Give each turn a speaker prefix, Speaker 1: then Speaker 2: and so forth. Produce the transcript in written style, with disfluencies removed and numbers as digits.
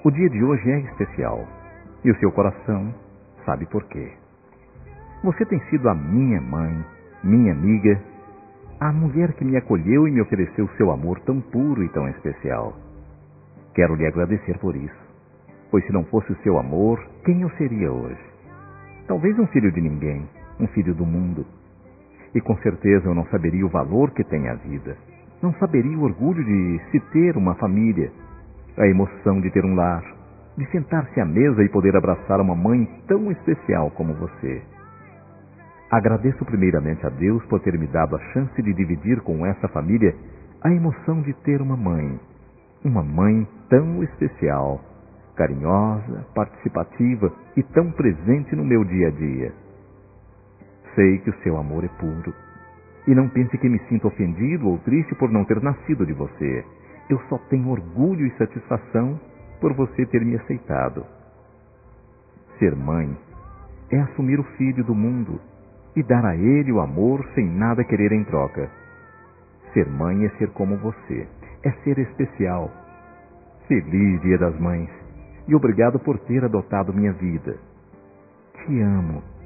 Speaker 1: O dia de hoje é especial e o seu coração sabe por quê. Você tem sido a minha mãe, minha amiga, a mulher que me acolheu e me ofereceu seu amor tão puro e tão especial. Quero lhe agradecer por isso, pois se não fosse o seu amor, quem eu seria hoje? Talvez um filho de ninguém, um filho do mundo. E com certeza eu não saberia o valor que tem a vida. Não saberia o orgulho de se ter uma família, a emoção de ter um lar, de sentar-se à mesa e poder abraçar uma mãe tão especial como você. Agradeço primeiramente a Deus por ter me dado a chance de dividir com essa família a emoção de ter uma mãe tão especial, carinhosa, participativa e tão presente no meu dia a dia. Sei que o seu amor é puro. E não pense que me sinto ofendido ou triste por não ter nascido de você. Eu só tenho orgulho e satisfação por você ter me aceitado. Ser mãe é assumir o filho do mundo e dar a ele o amor sem nada querer em troca. Ser mãe é ser como você, é ser especial. Feliz Dia das Mães e obrigado por ter adotado minha vida. Te amo.